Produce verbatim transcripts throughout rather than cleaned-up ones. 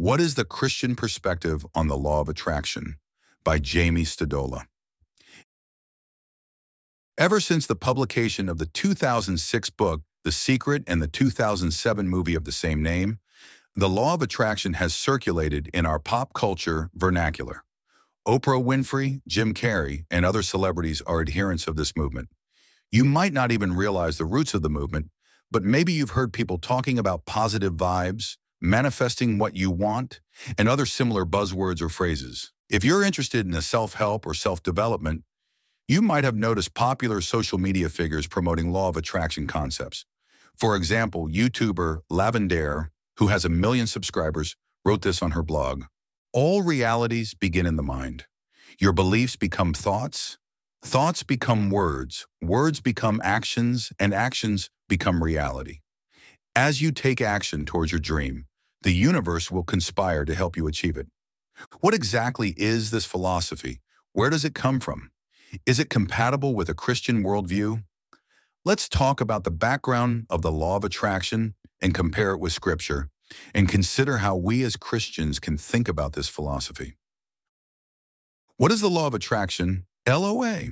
What is the Christian Perspective on the Law of Attraction? By Jamie Stadola. Ever since the publication of the two thousand six book, The Secret, and the two thousand seven movie of the same name, the Law of Attraction has circulated in our pop culture vernacular. Oprah Winfrey, Jim Carrey, and other celebrities are adherents of this movement. You might not even realize the roots of the movement, but maybe you've heard people talking about positive vibes, manifesting what you want, and other similar buzzwords or phrases. If you're interested in the self-help or self-development, you might have noticed popular social media figures promoting law of attraction concepts. For example, YouTuber Lavender, who has a million subscribers, wrote this on her blog. All realities begin in the mind. Your beliefs become thoughts, thoughts become words, words become actions, and actions become reality. As you take action towards your dream, the universe will conspire to help you achieve it. What exactly is this philosophy? Where does it come from? Is it compatible with a Christian worldview? Let's talk about the background of the law of attraction and compare it with Scripture, and consider how we as Christians can think about this philosophy. What is the law of attraction? L O A.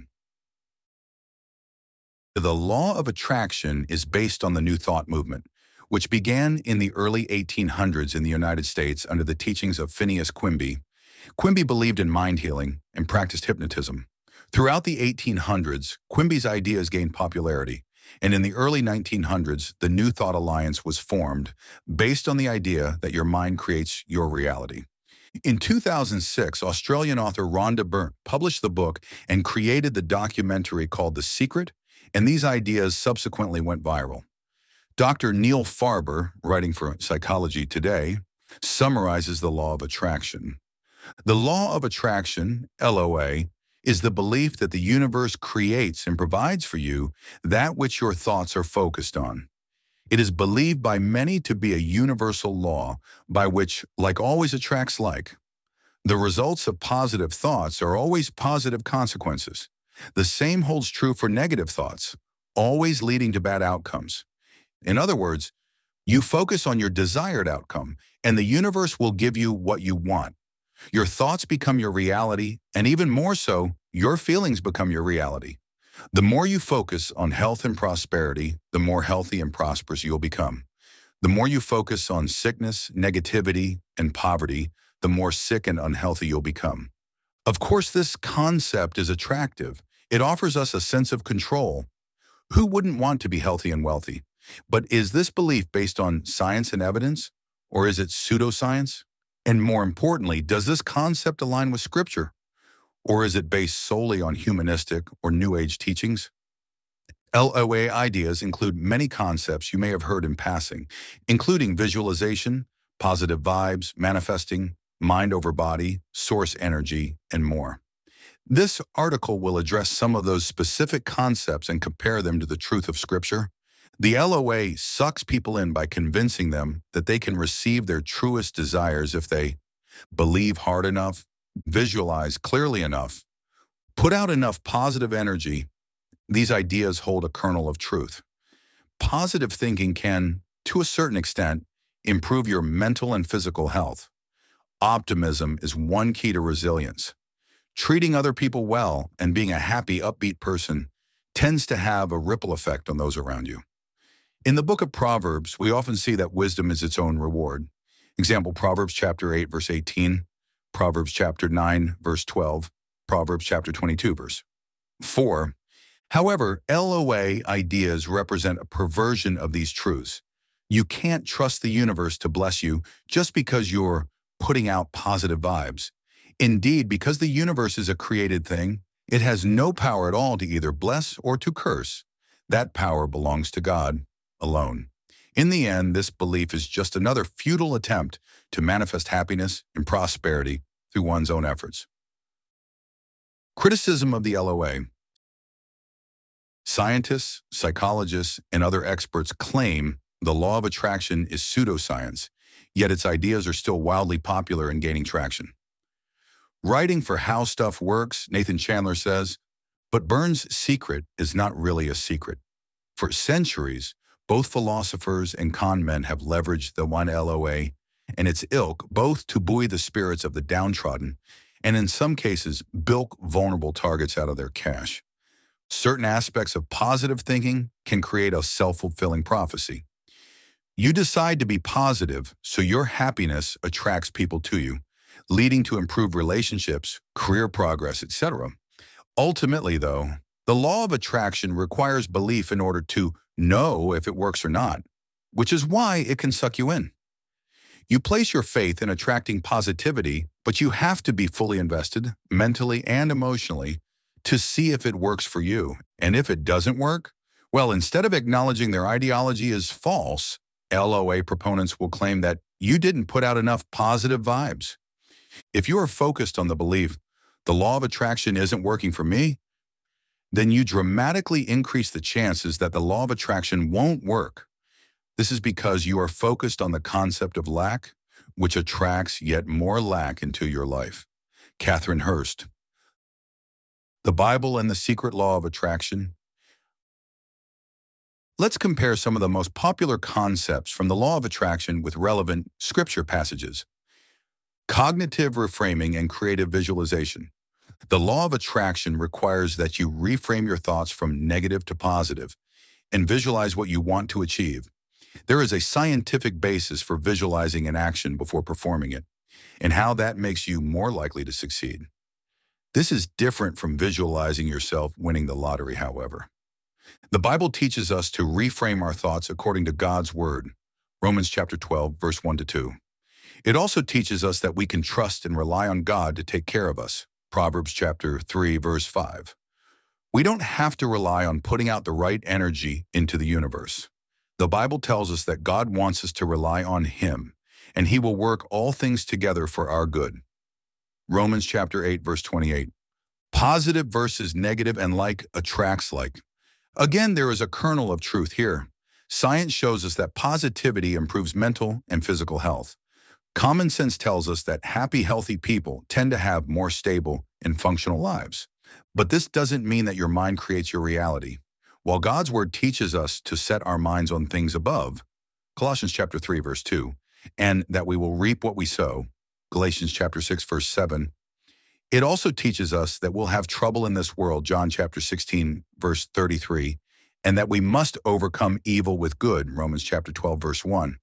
The law of attraction is based on the New Thought movement, which began in the early eighteen hundreds in the United States under the teachings of Phineas Quimby. Quimby believed in mind healing and practiced hypnotism. Throughout the eighteen hundreds, Quimby's ideas gained popularity, and in the early nineteen hundreds, the New Thought Alliance was formed based on the idea that your mind creates your reality. In two thousand six, Australian author Rhonda Byrne published the book and created the documentary called The Secret, and these ideas subsequently went viral. Doctor Neil Farber, writing for Psychology Today, summarizes the law of attraction. The law of attraction, L O A, is the belief that the universe creates and provides for you that which your thoughts are focused on. It is believed by many to be a universal law by which like always attracts like. The results of positive thoughts are always positive consequences. The same holds true for negative thoughts, always leading to bad outcomes. In other words, you focus on your desired outcome, and the universe will give you what you want. Your thoughts become your reality, and even more so, your feelings become your reality. The more you focus on health and prosperity, the more healthy and prosperous you'll become. The more you focus on sickness, negativity, and poverty, the more sick and unhealthy you'll become. Of course, this concept is attractive. It offers us a sense of control. Who wouldn't want to be healthy and wealthy? But is this belief based on science and evidence, or is it pseudoscience? And more importantly, does this concept align with Scripture, or is it based solely on humanistic or New Age teachings? L O A ideas include many concepts you may have heard in passing, including visualization, positive vibes, manifesting, mind over body, source energy, and more. This article will address some of those specific concepts and compare them to the truth of Scripture. The L O A sucks people in by convincing them that they can receive their truest desires if they believe hard enough, visualize clearly enough, put out enough positive energy. These ideas hold a kernel of truth. Positive thinking can, to a certain extent, improve your mental and physical health. Optimism is one key to resilience. Treating other people well and being a happy, upbeat person tends to have a ripple effect on those around you. In the book of Proverbs, we often see that wisdom is its own reward. Example, Proverbs chapter eight, verse eighteen, Proverbs chapter nine, verse twelve, Proverbs chapter twenty-two, verse four. However, L O A ideas represent a perversion of these truths. You can't trust the universe to bless you just because you're putting out positive vibes. Indeed, because the universe is a created thing, it has no power at all to either bless or to curse. That power belongs to God alone. In the end, this belief is just another futile attempt to manifest happiness and prosperity through one's own efforts. Criticism of the L O A. Scientists, psychologists, and other experts claim the law of attraction is pseudoscience, yet its ideas are still wildly popular and gaining traction. Writing for How Stuff Works, Nathan Chandler says, but Byrne's secret is not really a secret. For centuries, both philosophers and con men have leveraged the one L O A and its ilk, both to buoy the spirits of the downtrodden and in some cases bilk vulnerable targets out of their cash. Certain aspects of positive thinking can create a self-fulfilling prophecy. You decide to be positive, so your happiness attracts people to you, leading to improved relationships, career progress, et cetera. Ultimately, though, the law of attraction requires belief in order to know if it works or not, which is why it can suck you in. You place your faith in attracting positivity, but you have to be fully invested, mentally and emotionally, to see if it works for you. And if it doesn't work, well, instead of acknowledging their ideology is false, L O A proponents will claim that you didn't put out enough positive vibes. If you are focused on the belief, the law of attraction isn't working for me, then you dramatically increase the chances that the law of attraction won't work. This is because you are focused on the concept of lack, which attracts yet more lack into your life. Catherine Hurst. The Bible and the Secret Law of Attraction. Let's compare some of the most popular concepts from the law of attraction with relevant scripture passages. Cognitive reframing and creative visualization. The law of attraction requires that you reframe your thoughts from negative to positive and visualize what you want to achieve. There is a scientific basis for visualizing an action before performing it, and how that makes you more likely to succeed. This is different from visualizing yourself winning the lottery, however. The Bible teaches us to reframe our thoughts according to God's Word, Romans chapter twelve, verse one to two. It also teaches us that we can trust and rely on God to take care of us, Proverbs chapter three, verse five. We don't have to rely on putting out the right energy into the universe. The Bible tells us that God wants us to rely on Him, and He will work all things together for our good. Romans chapter eight, verse twenty-eight. Positive versus negative and like attracts like. Again, there is a kernel of truth here. Science shows us that positivity improves mental and physical health. Common sense tells us that happy, healthy people tend to have more stable and functional lives. But this doesn't mean that your mind creates your reality. While God's Word teaches us to set our minds on things above, Colossians chapter three, verse two, and that we will reap what we sow, Galatians chapter six, verse seven, it also teaches us that we'll have trouble in this world, John chapter sixteen, verse thirty-three, and that we must overcome evil with good, Romans chapter twelve, verse one.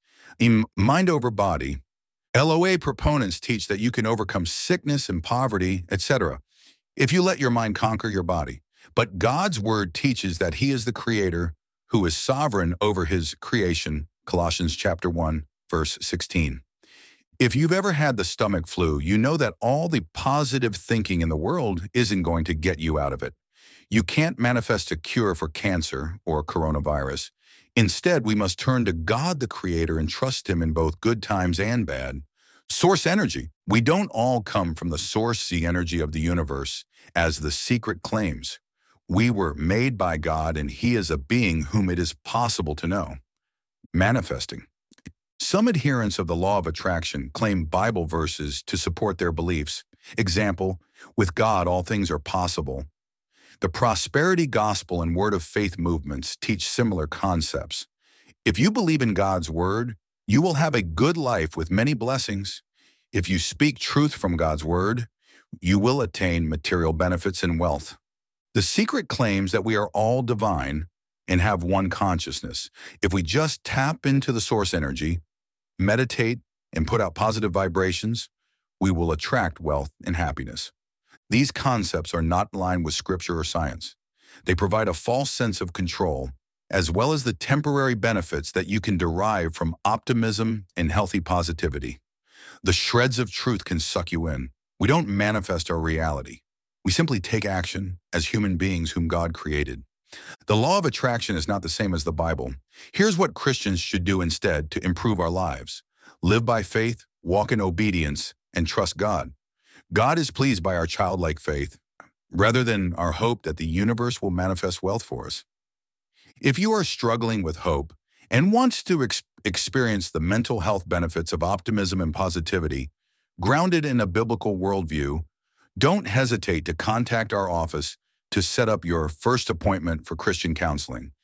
In mind over body, L O A proponents teach that you can overcome sickness and poverty, et cetera, if you let your mind conquer your body. But God's Word teaches that He is the Creator who is sovereign over His creation, Colossians chapter one, verse sixteen. If you've ever had the stomach flu, you know that all the positive thinking in the world isn't going to get you out of it. You can't manifest a cure for cancer or coronavirus. Instead, we must turn to God the Creator and trust Him in both good times and bad. Source energy. We don't all come from the sourcey energy of the universe, as the secret claims. We were made by God, and He is a being whom it is possible to know. Manifesting. Some adherents of the law of attraction claim Bible verses to support their beliefs. Example, with God all things are possible. The prosperity gospel and word of faith movements teach similar concepts. If you believe in God's word, you will have a good life with many blessings. If you speak truth from God's word, you will attain material benefits and wealth. The secret claims that we are all divine and have one consciousness. If we just tap into the source energy, meditate, and put out positive vibrations, we will attract wealth and happiness. These concepts are not in line with scripture or science. They provide a false sense of control, as well as the temporary benefits that you can derive from optimism and healthy positivity. The shreds of truth can suck you in. We don't manifest our reality. We simply take action as human beings whom God created. The law of attraction is not the same as the Bible. Here's what Christians should do instead to improve our lives. Live by faith, walk in obedience, and trust God. God is pleased by our childlike faith, rather than our hope that the universe will manifest wealth for us. If you are struggling with hope and want to ex experience the mental health benefits of optimism and positivity, grounded in a biblical worldview, don't hesitate to contact our office to set up your first appointment for Christian counseling.